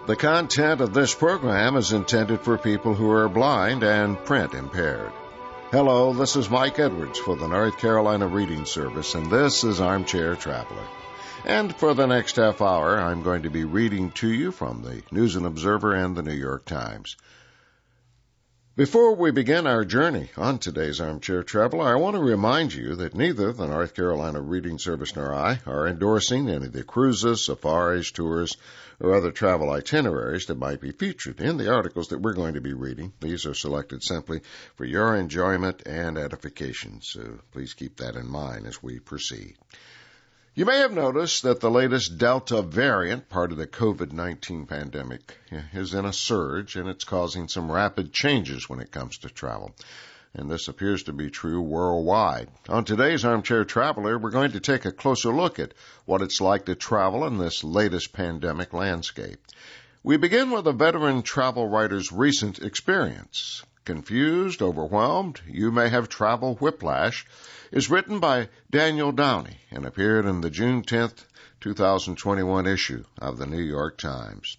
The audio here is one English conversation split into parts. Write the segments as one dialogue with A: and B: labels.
A: The content of this program is intended for people who are blind and print impaired. Hello, this is Mike Edwards for the North Carolina Reading Service, and this is Armchair Traveler. And for the next half hour, I'm going to be reading to you from the News and Observer and the New York Times. Before we begin our journey on today's Armchair Traveler, I want to remind you that neither the North Carolina Reading Service nor I are endorsing any of the cruises, safaris, tours, or other travel itineraries that might be featured in the articles that we're going to be reading. These are selected simply for your enjoyment and edification, so please keep that in mind as we proceed. You may have noticed that the latest Delta variant, part of the COVID-19 pandemic, is in a surge, and it's causing some rapid changes when it comes to travel. And this appears to be true worldwide. On today's Armchair Traveler, we're going to take a closer look at what it's like to travel in this latest pandemic landscape. We begin with a veteran travel writer's recent experience. Confused, overwhelmed, you may have travel whiplash, is written by Daniel Downey and appeared in the June 10th, 2021 issue of the New York Times.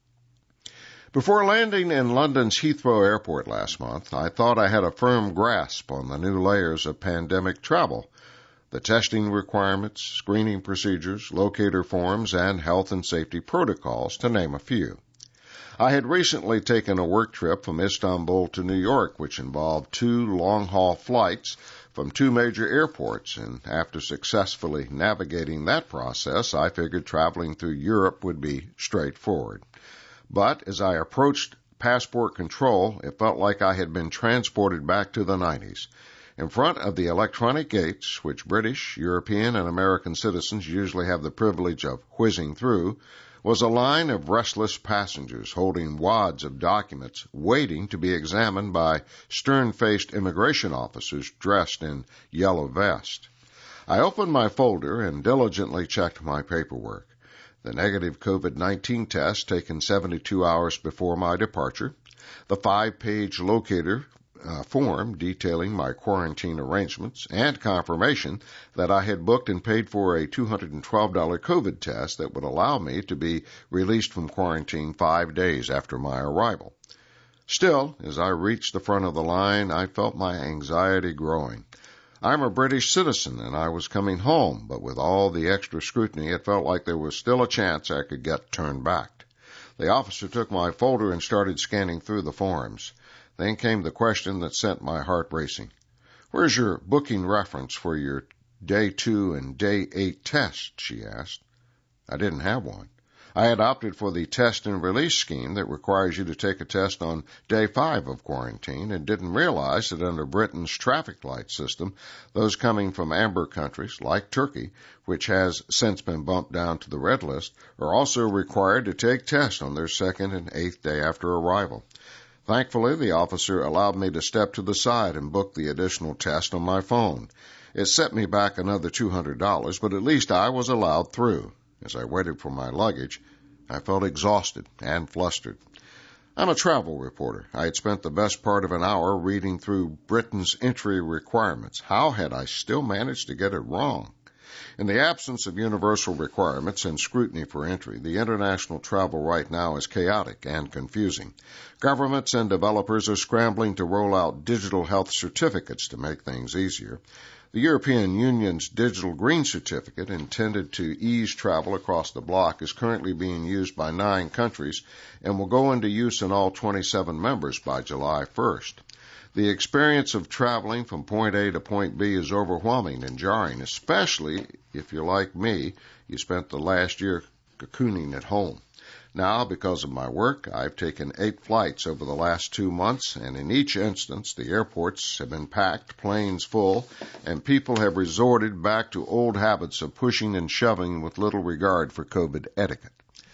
A: Before landing in London's Heathrow Airport last month, I thought I had a firm grasp on the new layers of pandemic travel, the testing requirements, screening procedures, locator forms, and health and safety protocols, to name a few. I had recently taken a work trip from Istanbul to New York, which involved 2 long-haul flights from 2 major airports, and after successfully navigating that process, I figured traveling through Europe would be straightforward. But as I approached passport control, it felt like I had been transported back to the 90s. In front of the electronic gates, which British, European, and American citizens usually have the privilege of whizzing through, was a line of restless passengers holding wads of documents waiting to be examined by stern-faced immigration officers dressed in yellow vests. I opened my folder and diligently checked my paperwork. The negative COVID-19 test taken 72 hours before my departure, the 5-page locator form detailing my quarantine arrangements, and confirmation that I had booked and paid for a $212 COVID test that would allow me to be released from quarantine 5 days after my arrival. Still, as I reached the front of the line, I felt my anxiety growing. I'm a British citizen, and I was coming home, but with all the extra scrutiny, it felt like there was still a chance I could get turned back. The officer took my folder and started scanning through the forms. Then came the question that sent my heart racing. "Where's your booking reference for your Day 2 and Day 8 tests?" she asked. I didn't have one. I had opted for the test and release scheme that requires you to take a test on Day 5 of quarantine and didn't realize that under Britain's traffic light system, those coming from amber countries, like Turkey, which has since been bumped down to the red list, are also required to take tests on their 2nd and 8th day after arrival. Thankfully, the officer allowed me to step to the side and book the additional test on my phone. It set me back another $200, but at least I was allowed through. As I waited for my luggage, I felt exhausted and flustered. I'm a travel reporter. I had spent the best part of an hour reading through Britain's entry requirements. How had I still managed to get it wrong? In the absence of universal requirements and scrutiny for entry, the international travel right now is chaotic and confusing. Governments and developers are scrambling to roll out digital health certificates to make things easier. The European Union's Digital Green Certificate, intended to ease travel across the bloc, is currently being used by 9 countries and will go into use in all 27 members by July 1st. The experience of traveling from point A to point B is overwhelming and jarring, especially if you're like me, you spent the last year cocooning at home. Now, because of my work, I've taken 8 flights over the last 2 months, and in each instance, the airports have been packed, planes full, and people have resorted back to old habits of pushing and shoving with little regard for COVID etiquette.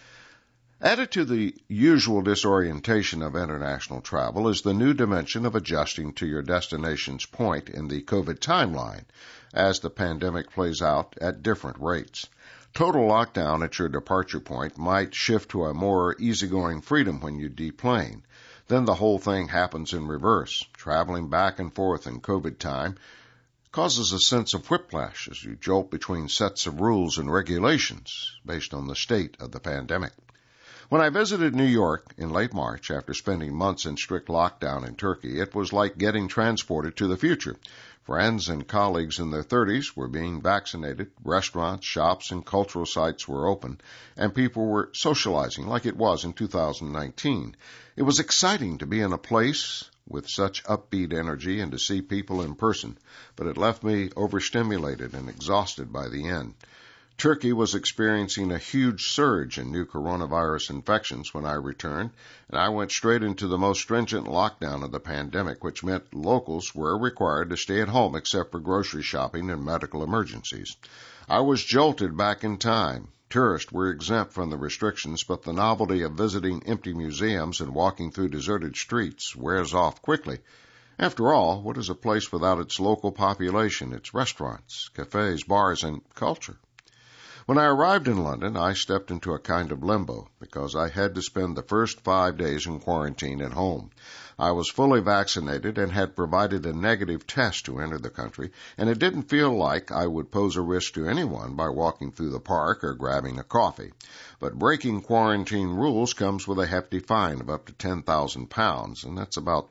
A: Added to the usual disorientation of international travel is the new dimension of adjusting to your destination's point in the COVID timeline as the pandemic plays out at different rates. Total lockdown at your departure point might shift to a more easygoing freedom when you deplane. Then the whole thing happens in reverse. Traveling back and forth in COVID time causes a sense of whiplash as you jolt between sets of rules and regulations based on the state of the pandemic. When I visited New York in late March after spending months in strict lockdown in Turkey, it was like getting transported to the future. Friends and colleagues in their 30s were being vaccinated, restaurants, shops, and cultural sites were open, and people were socializing like it was in 2019. It was exciting to be in a place with such upbeat energy and to see people in person, but it left me overstimulated and exhausted by the end. Turkey was experiencing a huge surge in new coronavirus infections when I returned, and I went straight into the most stringent lockdown of the pandemic, which meant locals were required to stay at home except for grocery shopping and medical emergencies. I was jolted back in time. Tourists were exempt from the restrictions, but the novelty of visiting empty museums and walking through deserted streets wears off quickly. After all, what is a place without its local population, its restaurants, cafes, bars, and culture? When I arrived in London, I stepped into a kind of limbo because I had to spend the first 5 days in quarantine at home. I was fully vaccinated and had provided a negative test to enter the country, and it didn't feel like I would pose a risk to anyone by walking through the park or grabbing a coffee. But breaking quarantine rules comes with a hefty fine of up to £10,000, and that's about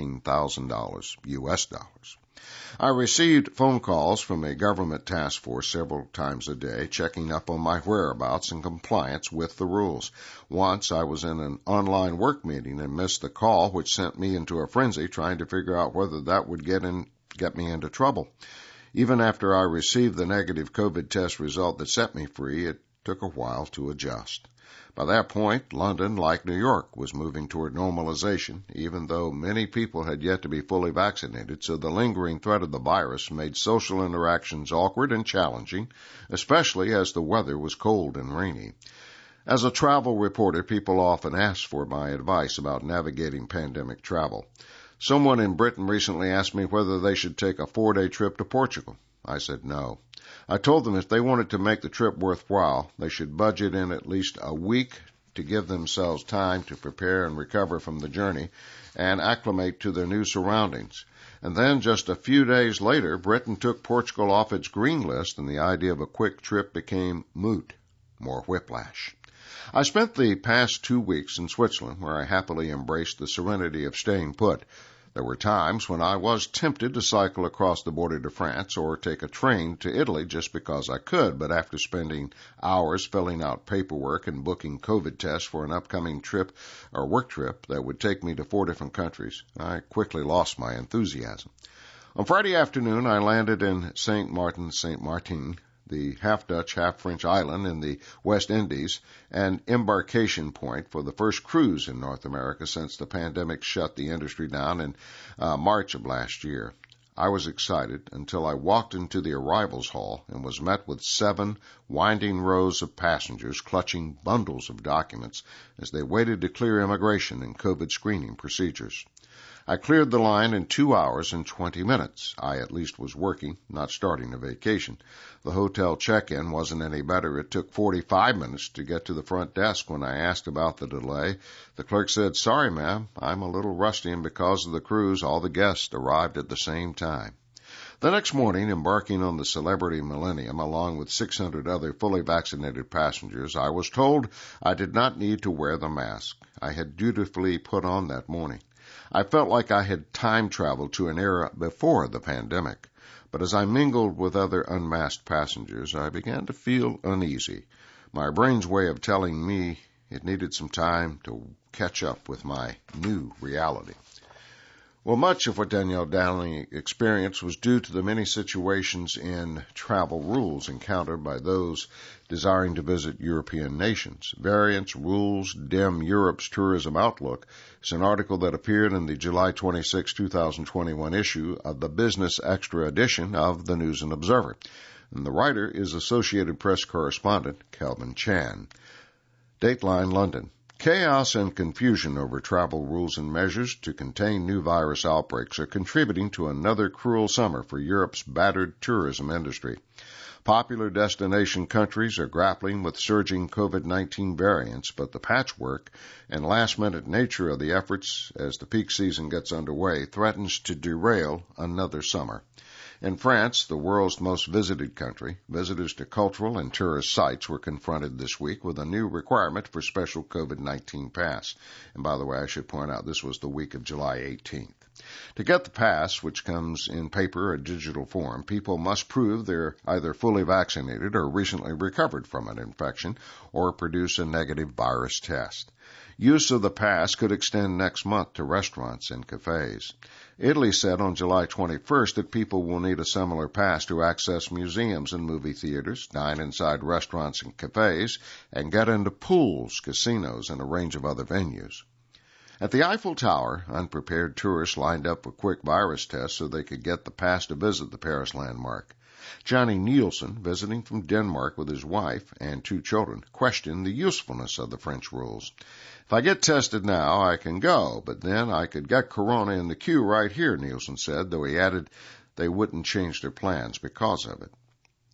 A: $14,000 US dollars. I received phone calls from a government task force several times a day, checking up on my whereabouts and compliance with the rules. Once I was in an online work meeting and missed the call, which sent me into a frenzy trying to figure out whether that would get me into trouble. Even after I received the negative COVID test result that set me free, it took a while to adjust. By that point, London, like New York, was moving toward normalization, even though many people had yet to be fully vaccinated, so the lingering threat of the virus made social interactions awkward and challenging, especially as the weather was cold and rainy. As a travel reporter, people often ask for my advice about navigating pandemic travel. Someone in Britain recently asked me whether they should take a 4-day trip to Portugal. I said no. I told them if they wanted to make the trip worthwhile, they should budget in at least a week to give themselves time to prepare and recover from the journey and acclimate to their new surroundings. And then just a few days later, Britain took Portugal off its green list and the idea of a quick trip became moot. More whiplash. I spent the past 2 weeks in Switzerland, where I happily embraced the serenity of staying put. There were times when I was tempted to cycle across the border to France or take a train to Italy just because I could, but after spending hours filling out paperwork and booking COVID tests for an upcoming trip or work trip that would take me to 4 different countries, I quickly lost my enthusiasm. On Friday afternoon, I landed in Saint-Martin, the half-Dutch, half-French island in the West Indies, an embarkation point for the first cruise in North America since the pandemic shut the industry down in March of last year. I was excited until I walked into the arrivals hall and was met with 7 winding rows of passengers clutching bundles of documents as they waited to clear immigration and COVID screening procedures. I cleared the line in 2 hours and 20 minutes. I at least was working, not starting a vacation. The hotel check-in wasn't any better. It took 45 minutes to get to the front desk. When I asked about the delay, the clerk said, "Sorry, ma'am, I'm a little rusty, and because of the cruise, all the guests arrived at the same time." The next morning, embarking on the Celebrity Millennium along with 600 other fully vaccinated passengers, I was told I did not need to wear the mask. I had dutifully put on that morning. I felt like I had time traveled to an era before the pandemic. But as I mingled with other unmasked passengers, I began to feel uneasy. My brain's way of telling me it needed some time to catch up with my new reality. Well, much of what Danielle Dowling experienced was due to the many situations in travel rules encountered by those desiring to visit European nations. Variants, Rules, Dim Europe's Tourism Outlook is an article that appeared in the July 26, 2021 issue of the Business Extra edition of the News and Observer. And the writer is Associated Press correspondent Kelvin Chan. Dateline London. Chaos and confusion over travel rules and measures to contain new virus outbreaks are contributing to another cruel summer for Europe's battered tourism industry. Popular destination countries are grappling with surging COVID-19 variants, but the patchwork and last-minute nature of the efforts as the peak season gets underway threatens to derail another summer. In France, the world's most visited country, visitors to cultural and tourist sites were confronted this week with a new requirement for special COVID-19 pass. And by the way, I should point out this was the week of July 18th. To get the pass, which comes in paper or digital form, people must prove they're either fully vaccinated or recently recovered from an infection or produce a negative virus test. Use of the pass could extend next month to restaurants and cafes. Italy said on July 21st that people will need a similar pass to access museums and movie theaters, dine inside restaurants and cafes, and get into pools, casinos, and a range of other venues. At the Eiffel Tower, unprepared tourists lined up for quick virus tests so they could get the pass to visit the Paris landmark. Johnny Nielsen, visiting from Denmark with his wife and 2 children, questioned the usefulness of the French rules. If I get tested now, I can go, but then I could get corona in the queue right here, Nielsen said, though he added they wouldn't change their plans because of it.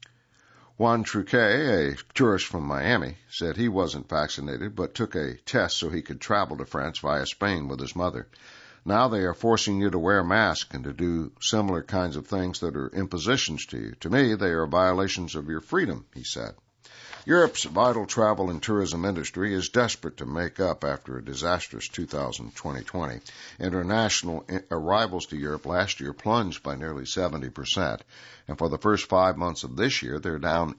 A: Juan Truquet, a tourist from Miami, said he wasn't vaccinated but took a test so he could travel to France via Spain with his mother. Now they are forcing you to wear a mask and to do similar kinds of things that are impositions to you. To me, they are violations of your freedom, he said. Europe's vital travel and tourism industry is desperate to make up after a disastrous 2020. International arrivals to Europe last year plunged by nearly 70%, and for the first 5 months of this year, they're down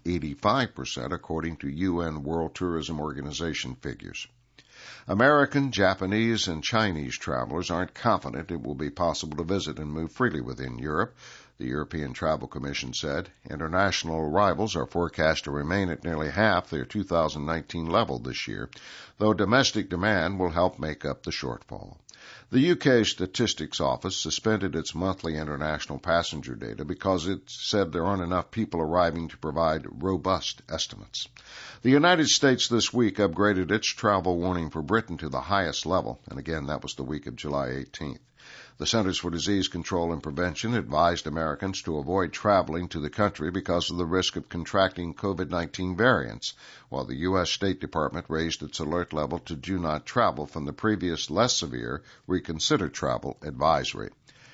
A: 85%, according to UN World Tourism Organization figures. American, Japanese, and Chinese travelers aren't confident it will be possible to visit and move freely within Europe, the European Travel Commission said. International arrivals are forecast to remain at nearly half their 2019 level this year, though domestic demand will help make up the shortfall. The UK Statistics Office suspended its monthly international passenger data because it said there aren't enough people arriving to provide robust estimates. The United States this week upgraded its travel warning for Britain to the highest level, and again, that was the week of July 18th. The Centers for Disease Control and Prevention advised Americans to avoid traveling to the country because of the risk of contracting COVID-19 variants, while the U.S. State Department raised its alert level to do not travel from the previous less severe reconsider travel advisory.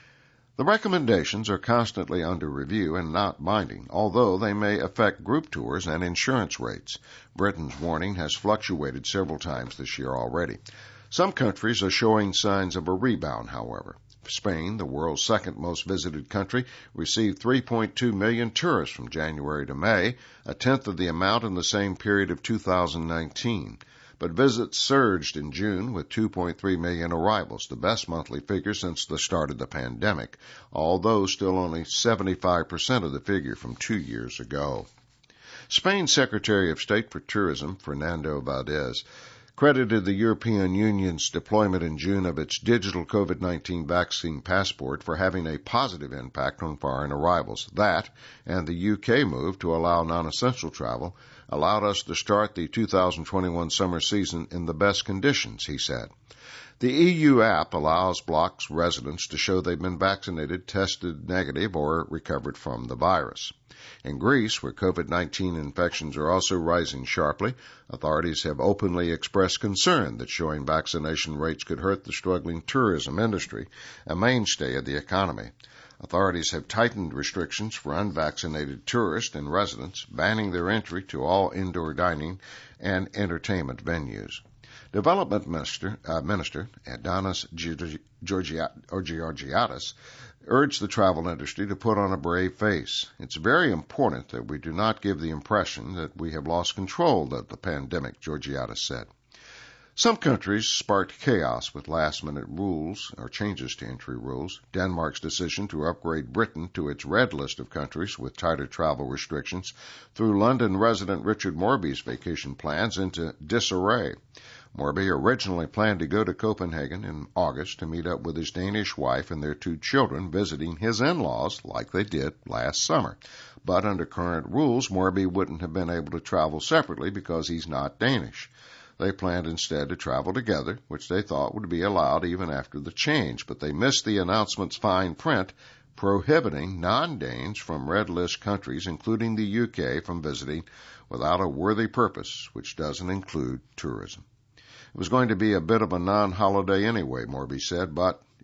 A: The recommendations are constantly under review and not binding, although they may affect group tours and insurance rates. Britain's warning has fluctuated several times this year already. Some countries are showing signs of a rebound, however. Spain, the world's second most visited country, received 3.2 million tourists from January to May, a tenth of the amount in the same period of 2019. But visits surged in June with 2.3 million arrivals, the best monthly figure since the start of the pandemic, although still only 75% of the figure from 2 years ago. Spain's Secretary of State for Tourism, Fernando Valdez, credited the European Union's deployment in June of its digital COVID-19 vaccine passport for having a positive impact on foreign arrivals. That, and the UK move to allow non-essential travel, allowed us to start the 2021 summer season in the best conditions, he said. The EU app blocks residents to show they've been vaccinated, tested negative, or recovered from the virus. In Greece, where COVID-19 infections are also rising sharply, authorities have openly expressed concern that showing vaccination rates could hurt the struggling tourism industry, a mainstay of the economy. Authorities have tightened restrictions for unvaccinated tourists and residents, banning their entry to all indoor dining and entertainment venues. Development Minister Adonis Georgiadis urged the travel industry to put on a brave face. It's very important that we do not give the impression that we have lost control of the pandemic, Georgiadis said. Some countries sparked chaos with last-minute rules or changes to entry rules. Denmark's decision to upgrade Britain to its red list of countries with tighter travel restrictions threw London resident Richard Morby's vacation plans into disarray. Morby originally planned to go to Copenhagen in August to meet up with his Danish wife and their 2 children, visiting his in-laws like they did last summer. But under current rules, Morby wouldn't have been able to travel separately because he's not Danish. They planned instead to travel together, which they thought would be allowed even after the change, but they missed the announcement's fine print prohibiting non-Danes from red list countries, including the UK, from visiting without a worthy purpose, which doesn't include tourism. It was going to be a bit of a non-holiday anyway, Morby said, but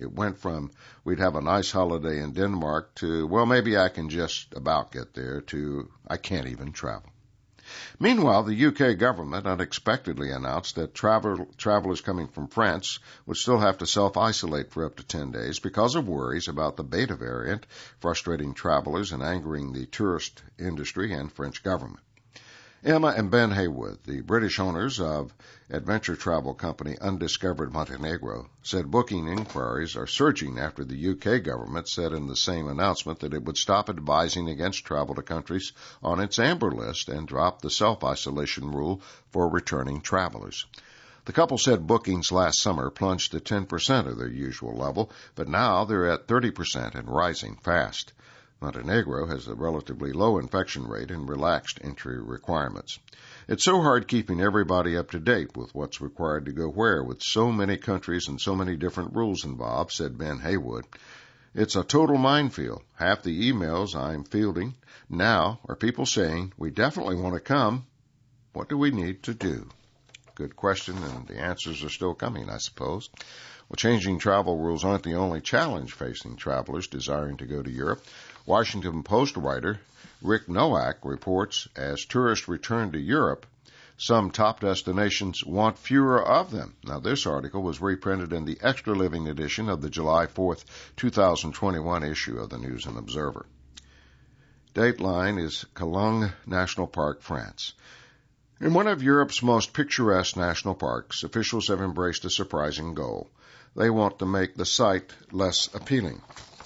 A: It went from, we'd have a nice holiday in Denmark, to, well, maybe I can just about get there, to, I can't even travel. Meanwhile, the UK government unexpectedly announced that travelers coming from France would still have to self-isolate for up to 10 days because of worries about the Beta variant, frustrating travelers and angering the tourist industry and French government. Emma and Ben Haywood, the British owners of adventure travel company Undiscovered Montenegro, said booking inquiries are surging after the UK government said in the same announcement that it would stop advising against travel to countries on its amber list and drop the self-isolation rule for returning travelers. The couple said bookings last summer plunged to 10% of their usual level, but now they're at 30% and rising fast. Montenegro has a relatively low infection rate and relaxed entry requirements. It's so hard keeping everybody up to date with what's required to go where, with so many countries and so many different rules involved, said Ben Haywood. It's a total minefield. Half the emails I'm fielding now are people saying, we definitely want to come. What do we need to do? Good question, and the answers are still coming, I suppose. Well, changing travel rules aren't the only challenge facing travelers desiring to go to Europe. Washington Post writer Rick Nowak reports as tourists return to Europe, some top destinations want fewer of them. Now, this article was reprinted in the Extra Living edition of the July 4th, 2021 issue of the News and Observer. Dateline is Cologne National Park, France. In one of Europe's most picturesque national parks, officials have embraced a surprising goal. They want to make the site less appealing.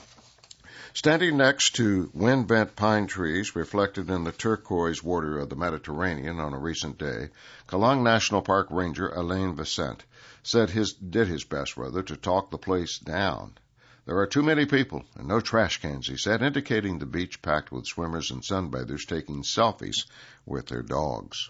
A: Standing next to wind-bent pine trees reflected in the turquoise water of the Mediterranean on a recent day, Cologne National Park Ranger Alain Vincent did his best to talk the place down. There are too many people and no trash cans, he said, indicating the beach packed with swimmers and sunbathers taking selfies with their dogs.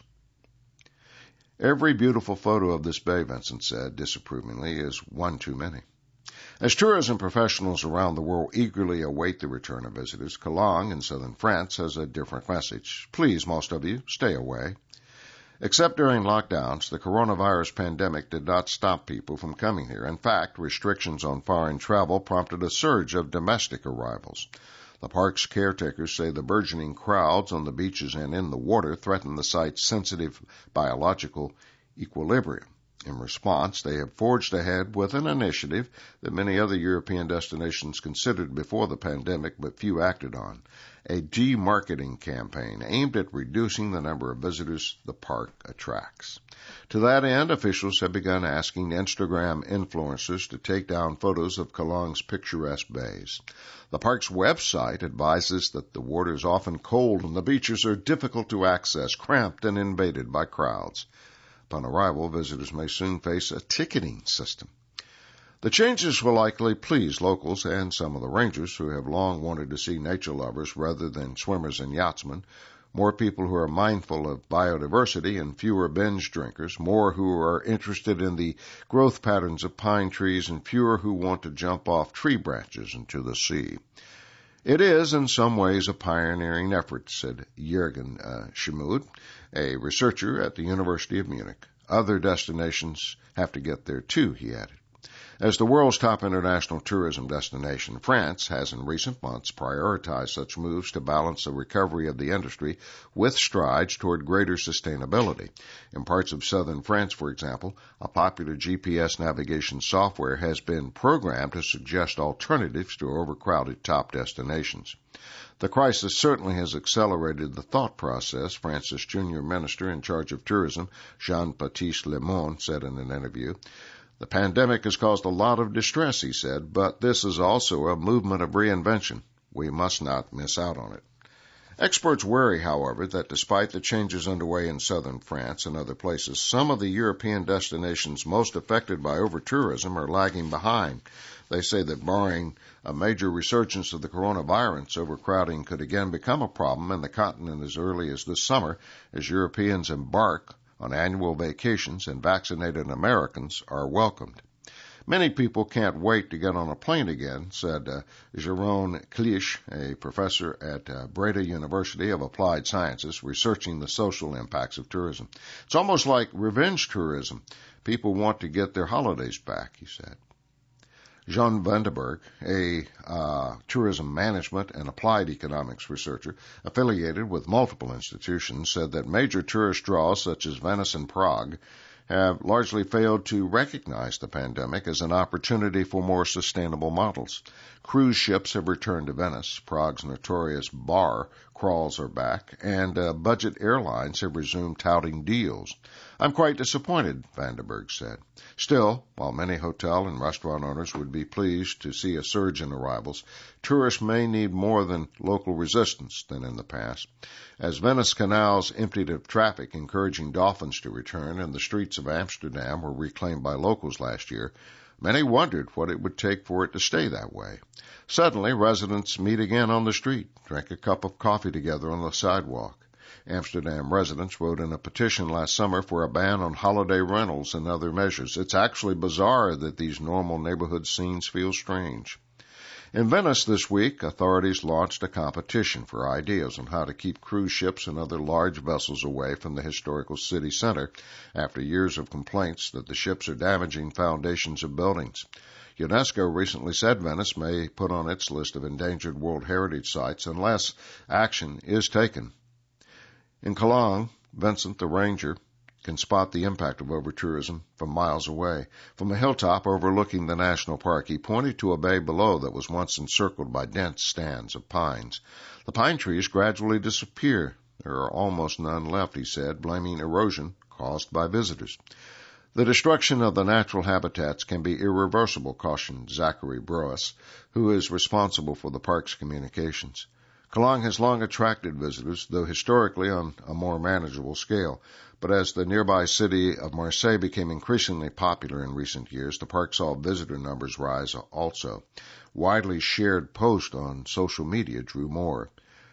A: Every beautiful photo of this bay, Vincent said disapprovingly, is one too many. As tourism professionals around the world eagerly await the return of visitors, Cologne in southern France has a different message. Please, most of you, stay away. Except during lockdowns, the coronavirus pandemic did not stop people from coming here. In fact, restrictions on foreign travel prompted a surge of domestic arrivals. The park's caretakers say the burgeoning crowds on the beaches and in the water threaten the site's sensitive biological equilibrium. In response, they have forged ahead with an initiative that many other European destinations considered before the pandemic but few acted on, a de-marketing campaign aimed at reducing the number of visitors the park attracts. To that end, officials have begun asking Instagram influencers to take down photos of Cologne's picturesque bays. The park's website advises that the water is often cold and the beaches are difficult to access, cramped and invaded by crowds. Upon arrival, visitors may soon face a ticketing system. The changes will likely please locals and some of the rangers who have long wanted to see nature lovers rather than swimmers and yachtsmen, more people who are mindful of biodiversity and fewer binge drinkers, more who are interested in the growth patterns of pine trees, and fewer who want to jump off tree branches into the sea. It is, in some ways, a pioneering effort, said Jürgen Schmid, a researcher at the University of Munich. Other destinations have to get there too, he added. As the world's top international tourism destination, France has in recent months prioritized such moves to balance the recovery of the industry with strides toward greater sustainability. In parts of southern France, for example, a popular GPS navigation software has been programmed to suggest alternatives to overcrowded top destinations. The crisis certainly has accelerated the thought process, France's junior minister in charge of tourism, Jean-Baptiste Lemoyne, said in an interview. The pandemic has caused a lot of distress, he said, but this is also a movement of reinvention. We must not miss out on it. Experts worry, however, that despite the changes underway in southern France and other places, some of the European destinations most affected by over-tourism are lagging behind. They say that barring a major resurgence of the coronavirus, overcrowding could again become a problem in the continent as early as this summer as Europeans embark on annual vacations and vaccinated Americans are welcomed. Many people can't wait to get on a plane again, said Jérôme Clich, a professor at Breda University of Applied Sciences, researching the social impacts of tourism. It's almost like revenge tourism. People want to get their holidays back, he said. Jean Vandenberg, a tourism management and applied economics researcher affiliated with multiple institutions, said that major tourist draws such as Venice and Prague have largely failed to recognize the pandemic as an opportunity for more sustainable models. Cruise ships have returned to Venice, Prague's notorious bar crawls are back, and budget airlines have resumed touting deals. I'm quite disappointed, Vandenberg said. Still, while many hotel and restaurant owners would be pleased to see a surge in arrivals, tourists may need more than local resistance than in the past. As Venice canals emptied of traffic, encouraging dolphins to return, and the streets of Amsterdam were reclaimed by locals last year, many wondered what it would take for it to stay that way. Suddenly, residents meet again on the street, drink a cup of coffee together on the sidewalk. Amsterdam residents wrote in a petition last summer for a ban on holiday rentals and other measures. It's actually bizarre that these normal neighborhood scenes feel strange. In Venice this week, authorities launched a competition for ideas on how to keep cruise ships and other large vessels away from the historical city center after years of complaints that the ships are damaging foundations of buildings. UNESCO recently said Venice may put on its list of endangered World Heritage Sites unless action is taken. In Cologne, Vincent the ranger can spot the impact of over-tourism from miles away. From a hilltop overlooking the national park, he pointed to a bay below that was once encircled by dense stands of pines. The pine trees gradually disappear. There are almost none left, he said, blaming erosion caused by visitors. The destruction of the natural habitats can be irreversible, cautioned Zachary Broas, who is responsible for the park's communications. Cologne has long attracted visitors, though historically on a more manageable scale. But as the nearby city of Marseille became increasingly popular in recent years, the park saw visitor numbers rise also. Widely shared posts on social media drew more.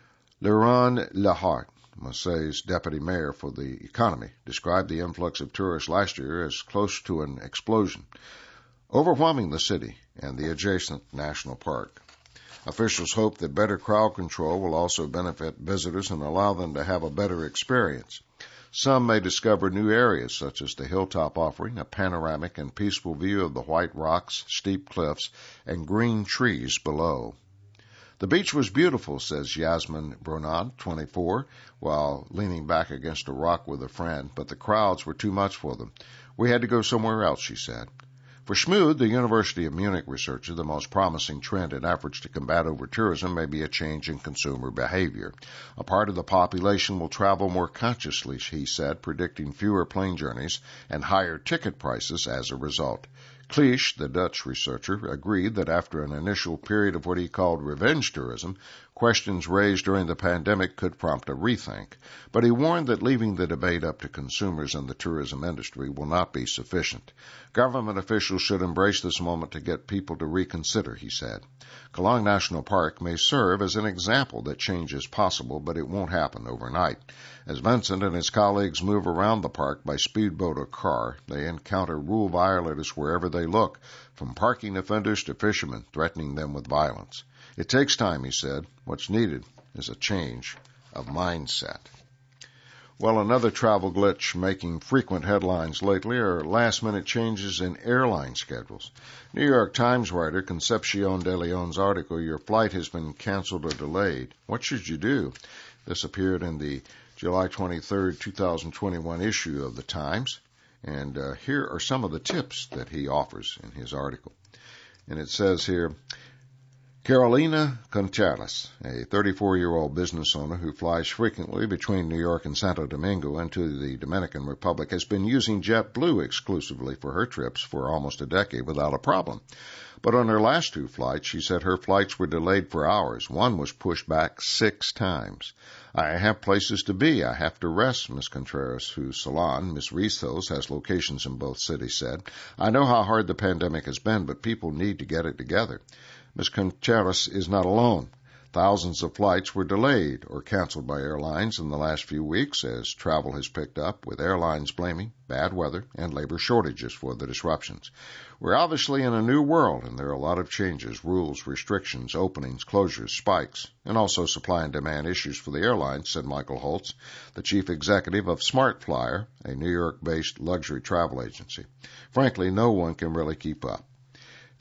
A: Laurent Lehart, Marseille's deputy mayor for the economy, described the influx of tourists last year as close to an explosion, overwhelming the city and the adjacent national park. Officials hope that better crowd control will also benefit visitors and allow them to have a better experience. Some may discover new areas, such as the hilltop offering a panoramic and peaceful view of the white rocks, steep cliffs, and green trees below. The beach was beautiful, says Yasmin Bronad, 24, while leaning back against a rock with a friend, but the crowds were too much for them. We had to go somewhere else, she said. For Schmud, the University of Munich researcher, the most promising trend in efforts to combat over-tourism may be a change in consumer behavior. A part of the population will travel more consciously, he said, predicting fewer plane journeys and higher ticket prices as a result. Cleesh, the Dutch researcher, agreed that after an initial period of what he called revenge tourism, questions raised during the pandemic could prompt a rethink. But he warned that leaving the debate up to consumers and the tourism industry will not be sufficient. Government officials should embrace this moment to get people to reconsider, he said. Cologne National Park may serve as an example that change is possible, but it won't happen overnight. As Vincent and his colleagues move around the park by speedboat or car, they encounter rule violators wherever they look, from parking offenders to fishermen threatening them with violence. It takes time, he said. What's needed is a change of mindset. Well, another travel glitch making frequent headlines lately are last-minute changes in airline schedules. New York Times writer Concepcion de Leon's article, "Your flight has been canceled or delayed. What should you do?" This appeared in the July 23, 2021 issue of the Times, and here are some of the tips that he offers in his article. And it says here, Carolina Contreras, a 34-year-old business owner who flies frequently between New York and Santo Domingo and to the Dominican Republic, has been using JetBlue exclusively for her trips for almost a decade without a problem. But on her last two flights, she said her flights were delayed for hours. One was pushed back 6 times. "I have places to be. I have to rest," Ms. Contreras, whose salon, Ms. Rizos, has locations in both cities, said. "I know how hard the pandemic has been, but people need to get it together." Ms. Contreras is not alone. Thousands of flights were delayed or canceled by airlines in the last few weeks as travel has picked up, with airlines blaming bad weather and labor shortages for the disruptions. We're obviously in a new world, and there are a lot of changes, rules, restrictions, openings, closures, spikes, and also supply and demand issues for the airlines, said Michael Holtz, the chief executive of Smart Flyer, a New York-based luxury travel agency. Frankly, no one can really keep up.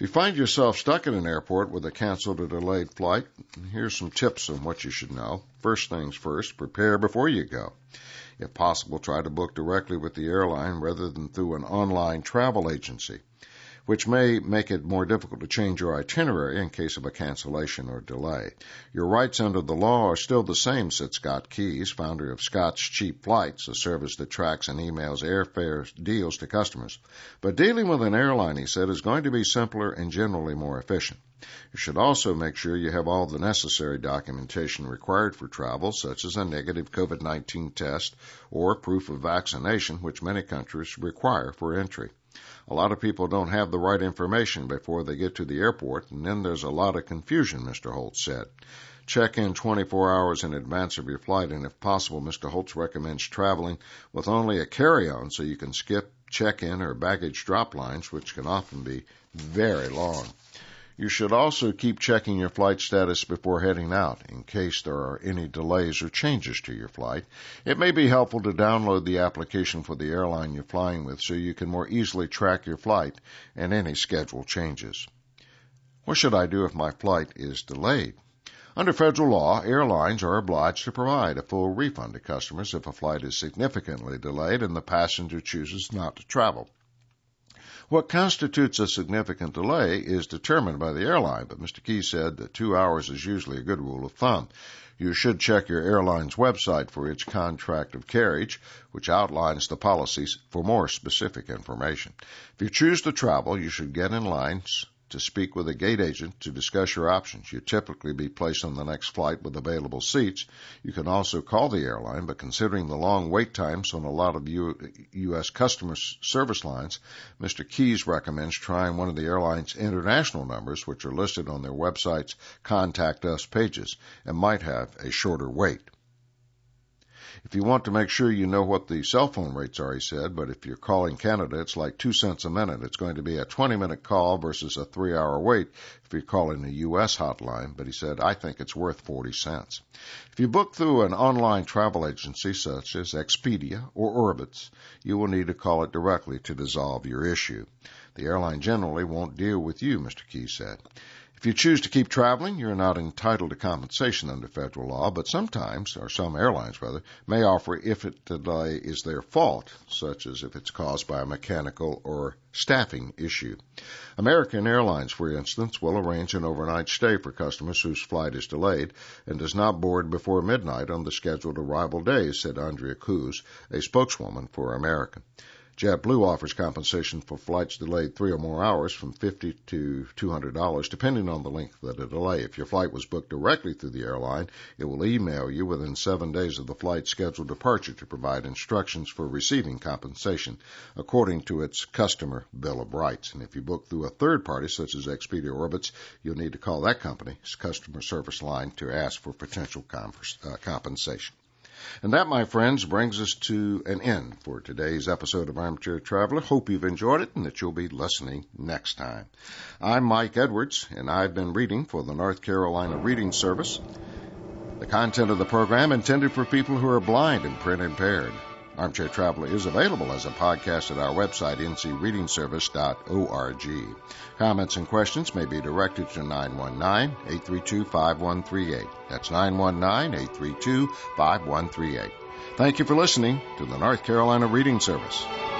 A: If you find yourself stuck at an airport with a canceled or delayed flight, here's some tips on what you should know. First things first, prepare before you go. If possible, try to book directly with the airline rather than through an online travel agency, which may make it more difficult to change your itinerary in case of a cancellation or delay. Your rights under the law are still the same, said Scott Keyes, founder of Scott's Cheap Flights, a service that tracks and emails airfare deals to customers. But dealing with an airline, he said, is going to be simpler and generally more efficient. You should also make sure you have all the necessary documentation required for travel, such as a negative COVID-19 test or proof of vaccination, which many countries require for entry. A lot of people don't have the right information before they get to the airport, and then there's a lot of confusion, Mr. Holtz said. Check in 24 hours in advance of your flight, and if possible, Mr. Holtz recommends traveling with only a carry-on so you can skip check-in or baggage drop lines, which can often be very long. You should also keep checking your flight status before heading out in case there are any delays or changes to your flight. It may be helpful to download the application for the airline you're flying with so you can more easily track your flight and any schedule changes. What should I do if my flight is delayed? Under federal law, airlines are obliged to provide a full refund to customers if a flight is significantly delayed and the passenger chooses not to travel. What constitutes a significant delay is determined by the airline, but Mr. Key said that 2 hours is usually a good rule of thumb. You should check your airline's website for its contract of carriage, which outlines the policies for more specific information. If you choose to travel, you should get in line to speak with a gate agent to discuss your options. You'll typically be placed on the next flight with available seats. You can also call the airline, but considering the long wait times on a lot of U.S. customer service lines, Mr. Keyes recommends trying one of the airline's international numbers, which are listed on their website's Contact Us pages and might have a shorter wait. If you want to make sure you know what the cell phone rates are, he said, but if you're calling Canada, it's like 2 cents a minute. It's going to be a 20-minute call versus a 3-hour wait if you're calling a U.S. hotline, but he said, I think it's worth 40 cents. If you book through an online travel agency such as Expedia or Orbitz, you will need to call it directly to dissolve your issue. The airline generally won't deal with you, Mr. Key said. If you choose to keep traveling, you're not entitled to compensation under federal law, but sometimes, or some airlines rather, may offer if a delay is their fault, such as if it's caused by a mechanical or staffing issue. American Airlines, for instance, will arrange an overnight stay for customers whose flight is delayed and does not board before midnight on the scheduled arrival days, said Andrea Coos, a spokeswoman for American. JetBlue offers compensation for flights delayed 3 or more hours from $50 to $200, depending on the length of the delay. If your flight was booked directly through the airline, it will email you within 7 days of the flight's scheduled departure to provide instructions for receiving compensation, according to its customer bill of rights. And if you book through a third party, such as Expedia or Orbitz, you'll need to call that company's customer service line to ask for potential compensation. And that, my friends, brings us to an end for today's episode of Armchair Traveler. Hope you've enjoyed it and that you'll be listening next time. I'm Mike Edwards, and I've been reading for the North Carolina Reading Service. The content of the program intended for people who are blind and print impaired. Armchair Traveler is available as a podcast at our website, ncreadingservice.org. Comments and questions may be directed to 919-832-5138. That's 919-832-5138. Thank you for listening to the North Carolina Reading Service.